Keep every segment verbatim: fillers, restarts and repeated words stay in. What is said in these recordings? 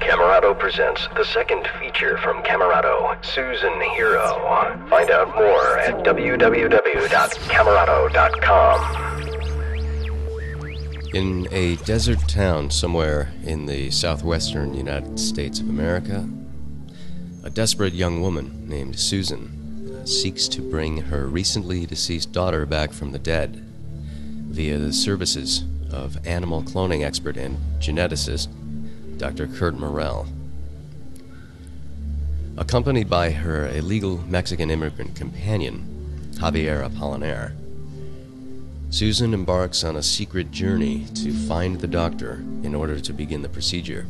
Camerado presents the second feature from Camerado, Susan Hero. Find out more at w w w dot camerado dot com. In a desert town somewhere in the southwestern United States of America, a desperate young woman named Susan uh, seeks to bring her recently deceased daughter back from the dead via the services of animal cloning expert and geneticist Doctor Kurt Morell. Accompanied by her illegal Mexican immigrant companion, Javier Apolinar, Susan embarks on a secret journey to find the doctor in order to begin the procedure.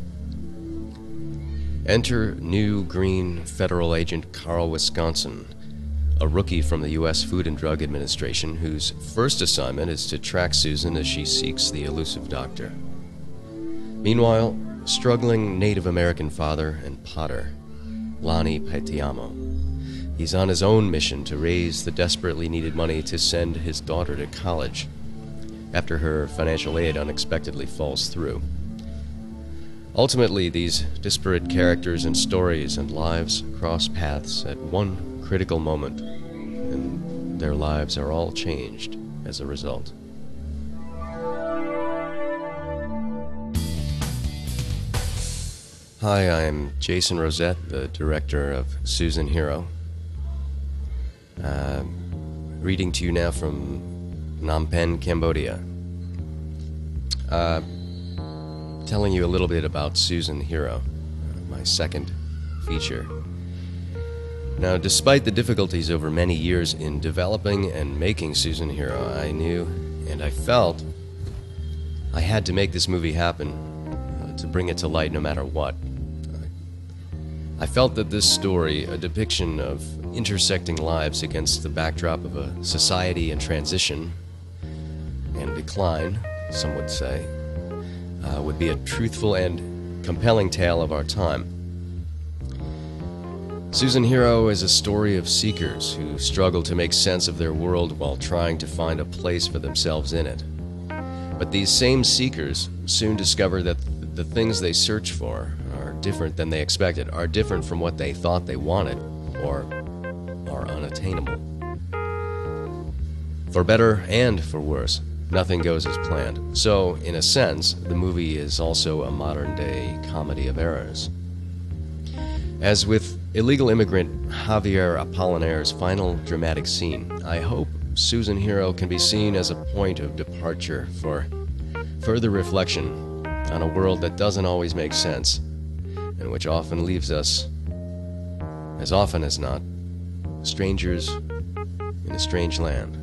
Enter new green federal agent Carl Wisconsin, a rookie from the U S Food and Drug Administration whose first assignment is to track Susan as she seeks the elusive doctor. Meanwhile, struggling Native American father and potter, Lonnie Petiamo, he's on his own mission to raise the desperately needed money to send his daughter to college after her financial aid unexpectedly falls through. Ultimately, these disparate characters and stories and lives cross paths at one critical moment, and their lives are all changed as a result. Hi, I'm Jason Rosette, the director of Susan Hero. Uh, reading to you now from Phnom Penh, Cambodia. Uh, telling you a little bit about Susan Hero, my second feature. Now, despite the difficulties over many years in developing and making Susan Hero, I knew and I felt I had to make this movie happen, uh, to bring it to light no matter what. I felt that this story, a depiction of intersecting lives against the backdrop of a society in transition and decline, some would say, uh, would be a truthful and compelling tale of our time. Susan Hero is a story of seekers who struggle to make sense of their world while trying to find a place for themselves in it. But these same seekers soon discover that the things they search for are different than they expected, are different from what they thought they wanted, or are unattainable. For better and for worse, nothing goes as planned. So, in a sense, the movie is also a modern-day comedy of errors. As with illegal immigrant Javier Apolinar's final dramatic scene, I hope Susan Hero can be seen as a point of departure for further reflection on a world that doesn't always make sense, and which often leaves us, as often as not, strangers in a strange land.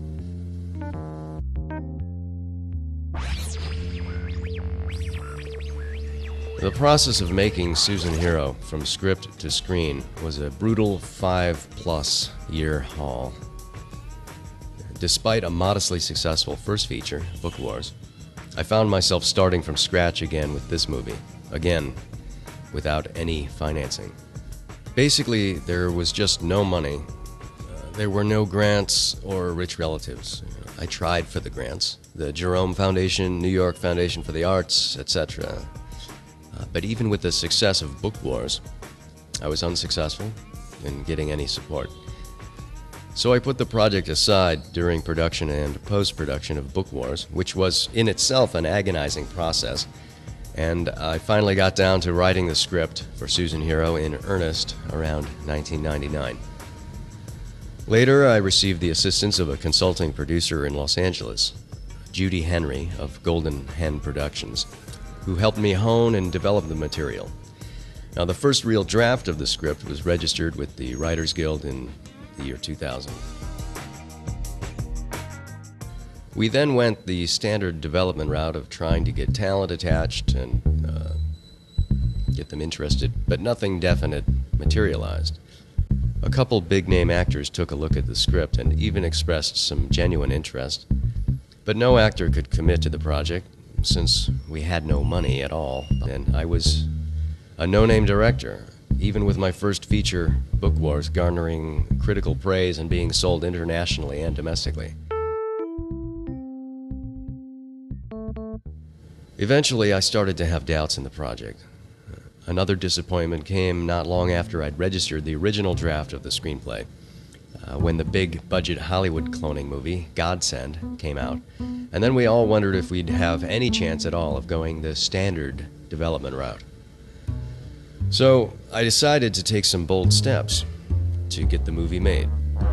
The process of making Susan Hero from script to screen was a brutal five-plus year haul. Despite a modestly successful first feature, Book Wars, I found myself starting from scratch again with this movie, again, without any financing. Basically, there was just no money. Uh, there were no grants or rich relatives. I tried for the grants, the Jerome Foundation, New York Foundation for the Arts, et cetera. Uh, but even with the success of Book Wars, I was unsuccessful in getting any support. So I put the project aside during production and post-production of Book Wars, which was in itself an agonizing process, and I finally got down to writing the script for Susan Hero in earnest around nineteen ninety-nine. Later, I received the assistance of a consulting producer in Los Angeles, Judy Henry of Golden Hen Productions, who helped me hone and develop the material. Now, the first real draft of the script was registered with the Writers Guild in the year two thousand. We then went the standard development route of trying to get talent attached and uh, get them interested, but nothing definite materialized. A couple big-name actors took a look at the script and even expressed some genuine interest, but no actor could commit to the project since we had no money at all, and I was a no-name director, even with my first feature, Book Wars, garnering critical praise and being sold internationally and domestically. Eventually, I started to have doubts in the project. another disappointment came not long after I'd registered the original draft of the screenplay, uh, when the big-budget Hollywood cloning movie, Godsend, came out. And then we all wondered if we'd have any chance at all of going the standard development route. So I decided to take some bold steps to get the movie made.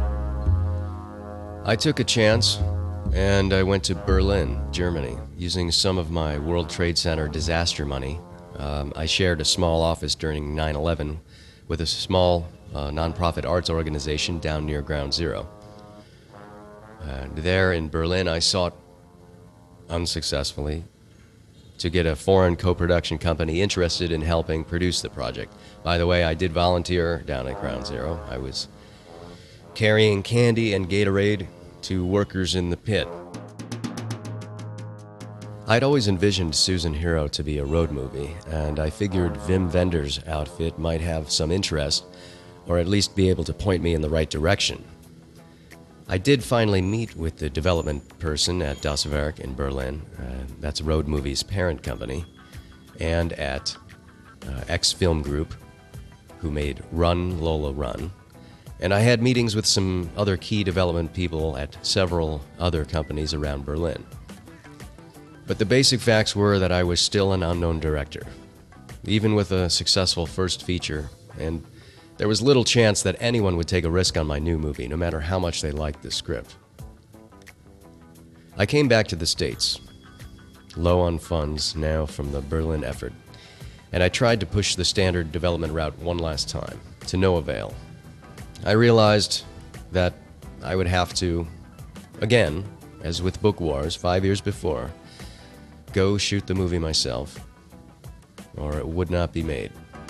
I took a chance, and I went to Berlin, Germany, using some of my World Trade Center disaster money. Um, I shared a small office during nine eleven with a small uh, nonprofit arts organization down near Ground Zero. And there in Berlin, I sought, unsuccessfully, to get a foreign co-production company interested in helping produce the project. By the way, I did volunteer down at Ground Zero. I was carrying candy and Gatorade to workers in the pit. I'd always envisioned Susan Hero to be a road movie, and I figured Wim Wenders' outfit might have some interest, or at least be able to point me in the right direction. I did finally meet with the development person at Das Werk in Berlin, uh, that's Road Movie's parent company, and at uh, X Film Group, who made Run, Lola, Run. And I had meetings with some other key development people at several other companies around Berlin. But the basic facts were that I was still an unknown director, even with a successful first feature, and there was little chance that anyone would take a risk on my new movie, no matter how much they liked the script. I came back to the States, low on funds now from the Berlin effort, and I tried to push the standard development route one last time, to no avail. I realized that I would have to, again, as with Book Wars five years before, go shoot the movie myself, or it would not be made.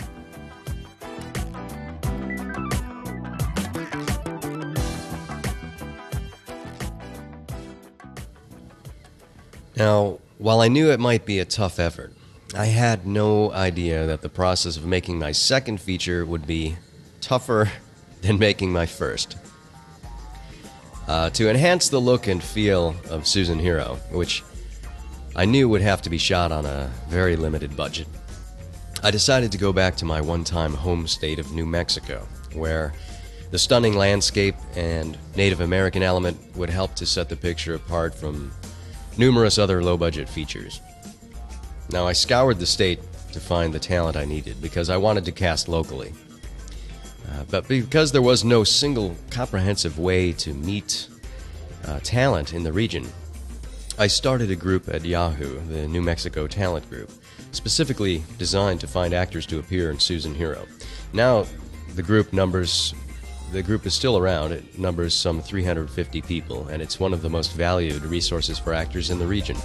Now, while I knew it might be a tough effort, I had no idea that the process of making my second feature would be tougher than making my first. Uh, to enhance the look and feel of Susan Hero, which I knew would have to be shot on a very limited budget, I decided to go back to my one-time home state of New Mexico, where the stunning landscape and Native American element would help to set the picture apart from numerous other low-budget features. Now, I scoured the state to find the talent I needed because I wanted to cast locally. Uh, but because there was no single comprehensive way to meet uh, talent in the region, I started a group at Yahoo, the New Mexico Talent Group, specifically designed to find actors to appear in Susan Hero. Now, the group numbers, the group is still around. It numbers some three hundred fifty people, and it's one of the most valued resources for actors in the region.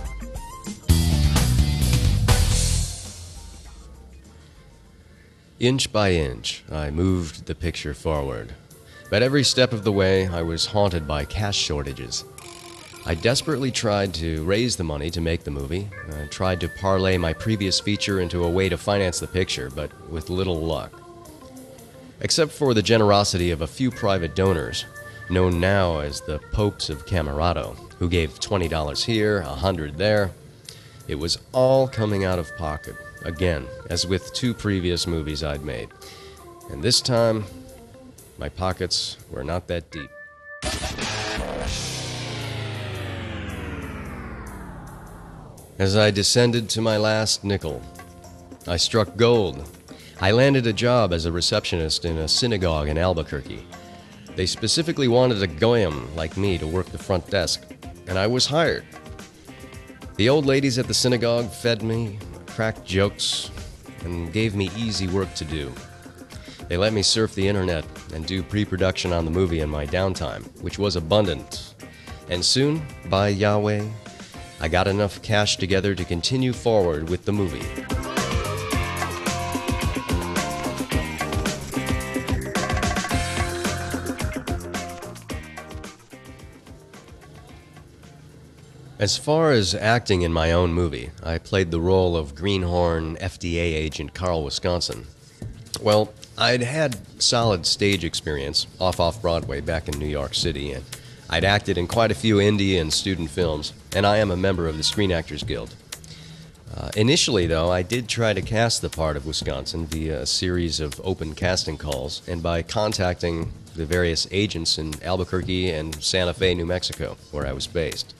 Inch by inch, I moved the picture forward. But every step of the way, I was haunted by cash shortages. I desperately tried to raise the money to make the movie, I tried to parlay my previous feature into a way to finance the picture, but with little luck. Except for the generosity of a few private donors, known now as the Popes of Camarado, who gave twenty dollars here, one hundred dollars there. It was all coming out of pocket, again, as with two previous movies I'd made. And this time, my pockets were not that deep. As I descended to my last nickel, I struck gold. I landed a job as a receptionist in a synagogue in Albuquerque. They specifically wanted a goyim like me to work the front desk, and I was hired. The old ladies at the synagogue fed me, cracked jokes, and gave me easy work to do. They let me surf the internet and do pre-production on the movie in my downtime, which was abundant. And soon, by Yahweh, I got enough cash together to continue forward with the movie. As far as acting in my own movie, I played the role of Greenhorn F D A agent Carl Wisconsin. Well, I'd had solid stage experience off-off-Broadway back in New York City, and I'd acted in quite a few indie and student films, and I am a member of the Screen Actors Guild. Uh, initially, though, I did try to cast the part of Wisconsin via a series of open casting calls and by contacting the various agents in Albuquerque and Santa Fe, New Mexico, where I was based.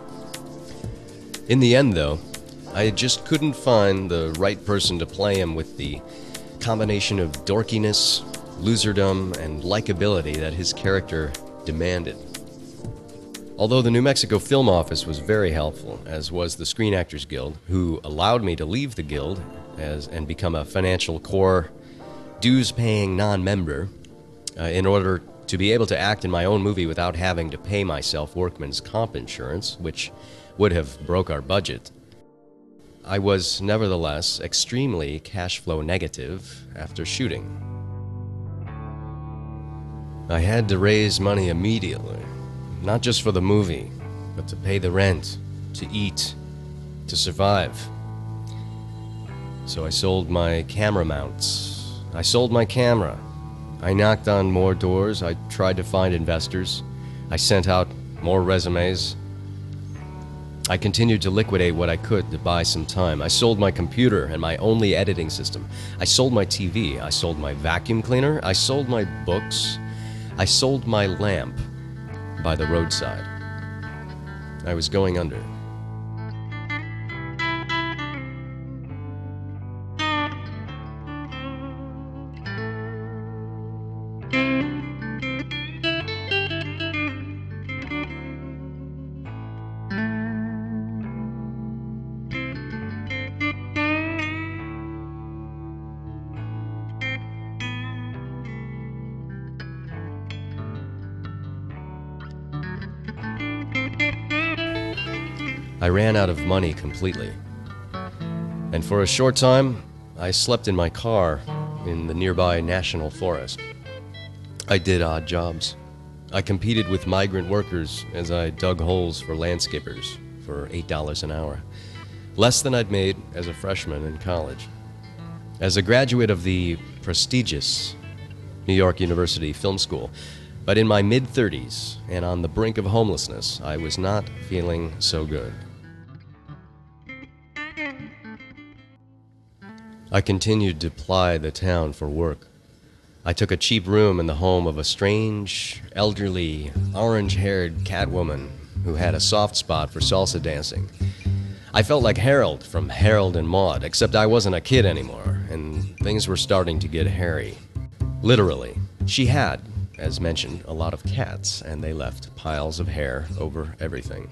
In the end, though, I just couldn't find the right person to play him with the combination of dorkiness, loserdom, and likability that his character demanded. Although the New Mexico Film Office was very helpful, as was the Screen Actors Guild, who allowed me to leave the guild as, and become a financial core, dues-paying non-member uh, in order to be able to act in my own movie without having to pay myself workman's comp insurance, which would have broke our budget. I was nevertheless extremely cash flow negative after shooting. I had to raise money immediately, not just for the movie, but to pay the rent, to eat, to survive. So I sold my camera mounts. I sold my camera. I knocked on more doors. I tried to find investors. I sent out more resumes. I continued to liquidate what I could to buy some time. I sold my computer and my only editing system. I sold my T V. I sold my vacuum cleaner. I sold my books. I sold my lamp by the roadside. I was going under. I ran out of money completely. And for a short time, I slept in my car in the nearby national forest. I did odd jobs. I competed with migrant workers as I dug holes for landscapers for eight dollars an hour, less than I'd made as a freshman in college. As a graduate of the prestigious New York University Film School, but in my mid-thirties and on the brink of homelessness, I was not feeling so good. I continued to ply the town for work. I took a cheap room in the home of a strange, elderly, orange-haired catwoman who had a soft spot for salsa dancing. I felt like Harold from Harold and Maude, except I wasn't a kid anymore, and things were starting to get hairy. Literally. She had, as mentioned, a lot of cats, and they left piles of hair over everything.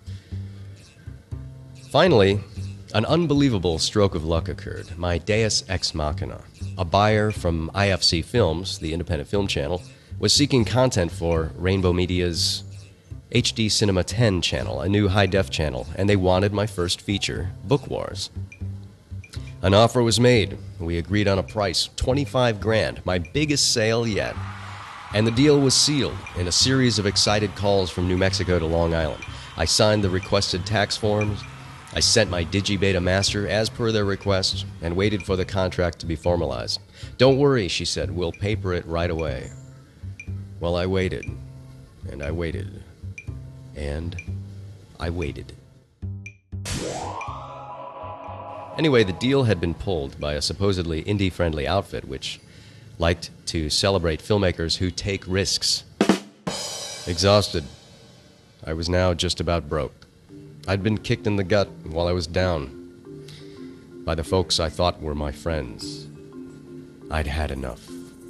Finally, an unbelievable stroke of luck occurred. My deus ex machina, a buyer from I F C Films, the independent film channel, was seeking content for Rainbow Media's H D Cinema ten channel, a new high-def channel, and they wanted my first feature, Book Wars. An offer was made. We agreed on a price, twenty-five grand, my biggest sale yet. And the deal was sealed in a series of excited calls from New Mexico to Long Island. I signed the requested tax forms. I sent my Digibeta master as per their request and waited for the contract to be formalized. Don't worry, she said, we'll paper it right away. Well, I waited, and I waited, and I waited. Anyway, the deal had been pulled by a supposedly indie-friendly outfit which liked to celebrate filmmakers who take risks. Exhausted, I was now just about broke. I'd been kicked in the gut while I was down by the folks I thought were my friends. I'd had enough.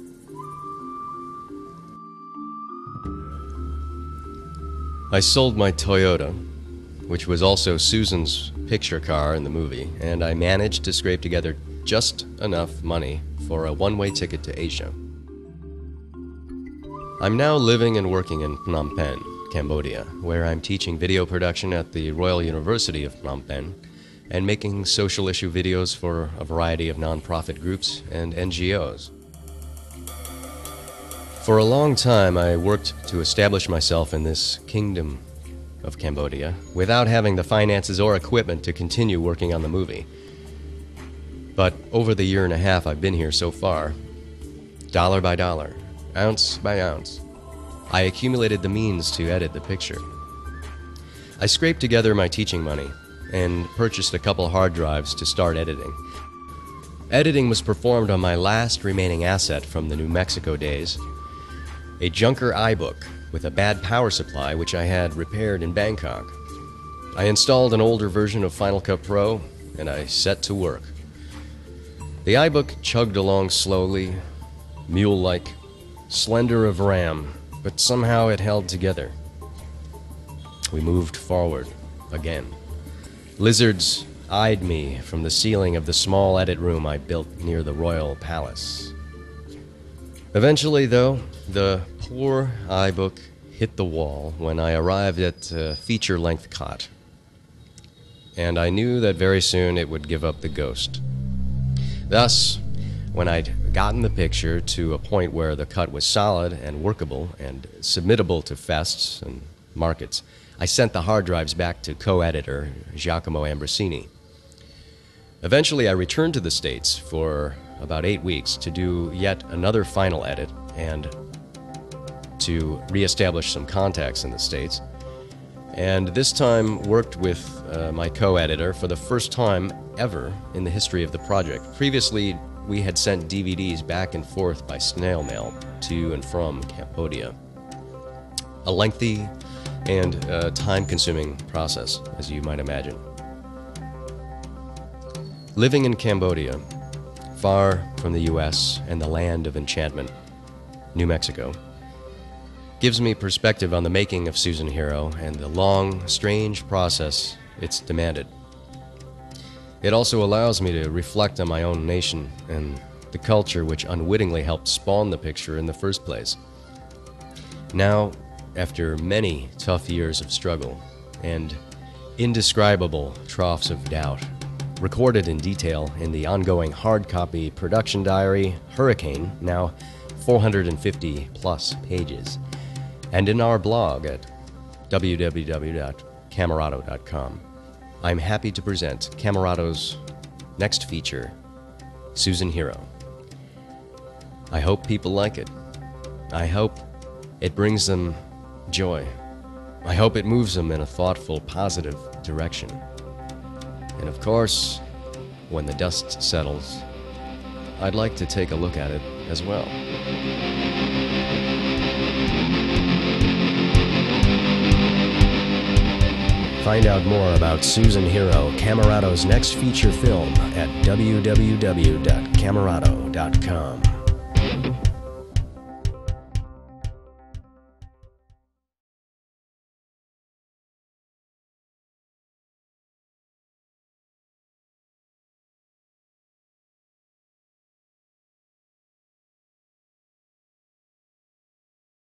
I sold my Toyota, which was also Susan's picture car in the movie, and I managed to scrape together just enough money for a one-way ticket to Asia. I'm now living and working in Phnom Penh, Cambodia, where I'm teaching video production at the Royal University of Phnom Penh and making social issue videos for a variety of nonprofit groups and N G Os. For a long time, I worked to establish myself in this kingdom of Cambodia without having the finances or equipment to continue working on the movie. But over the year and a half I've been here so far, dollar by dollar, ounce by ounce, I accumulated the means to edit the picture. I scraped together my teaching money, and purchased a couple hard drives to start editing. Editing was performed on my last remaining asset from the New Mexico days, a Junker iBook with a bad power supply which I had repaired in Bangkok. I installed an older version of Final Cut Pro, and I set to work. The iBook chugged along slowly, mule-like, slender of RAM, but somehow it held together. We moved forward again. Lizards eyed me from the ceiling of the small edit room I built near the Royal Palace. Eventually, though, the poor iBook hit the wall when I arrived at a feature-length cut, and I knew that very soon it would give up the ghost. Thus, when I'd gotten the picture to a point where the cut was solid and workable and submittable to fests and markets, I sent the hard drives back to co-editor Giacomo Ambrosini. Eventually, I returned to the States for about eight weeks to do yet another final edit and to reestablish some contacts in the States. And this time worked with uh, my co-editor for the first time ever in the history of the project. Previously, we had sent D V Ds back and forth by snail mail to and from Cambodia. A lengthy and uh, time-consuming process, as you might imagine. Living in Cambodia, far from the U S and the land of enchantment, New Mexico, gives me perspective on the making of Susan Hero and the long, strange process it's demanded. It also allows me to reflect on my own nation and the culture which unwittingly helped spawn the picture in the first place. Now, after many tough years of struggle and indescribable troughs of doubt, recorded in detail in the ongoing hard copy production diary, Hurricane, now four hundred fifty plus pages, and in our blog at w w w dot camerado dot com, I'm happy to present Camerado's next feature, Susan Hero. I hope people like it. I hope it brings them joy. I hope it moves them in a thoughtful, positive direction. And of course, when the dust settles, I'd like to take a look at it as well. Find out more about Susan Hero, Camerado's next feature film at w w w dot camerado dot com.